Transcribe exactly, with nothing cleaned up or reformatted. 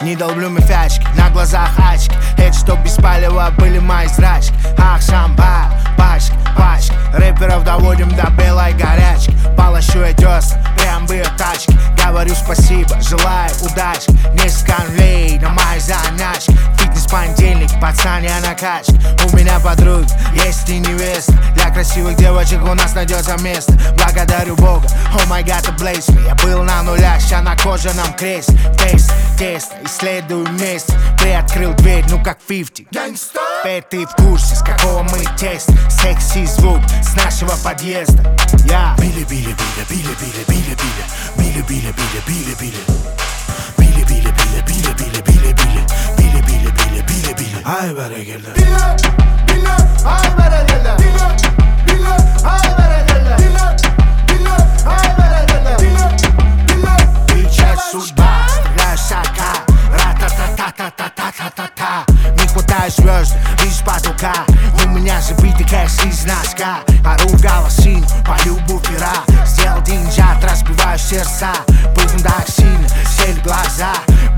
Не долблю мифячки, на глазах очки. Это чтоб без палева были мои зрачки. Ах, самба, пачки, пачки. Рэперов доводим до белой горячки. Полощу я десна, прям в ее тачке. Говорю спасибо, желаю удачи. Несколько конвей на моей заначке. Фитнес-понедельник, пацаны на качке. У меня подруги, есть и невеста. Для красивых девочек у нас найдется место. Благодарю Бога, oh my god, ты bless me. Я был на нулях, ща на кожаном кресле. Тест, тест, исследую место. Приоткрыл дверь, ну как пятьдесят. Теперь ты в курсе, с какого мы теста. Секси звук с нашего подъезда. Я Били, били, били, били, били, били, били. Били, били, били, били, били. Bili bili bili bili bili bili bili bili bili bili bili bili ay berekelle Bile bile ay berekelle Bile bile ay berekelle Bile bile ay berekelle Bile bile Бича судьба, стреляю шака Ра-та-та-та-та-та-та-та-та. Не хватает звезд, лишь потолка. У меня забита кэш из носка. Ору голосин, пою буфера. Сделал деньжат, разбиваю сердца. Был так сильно, сели глаза.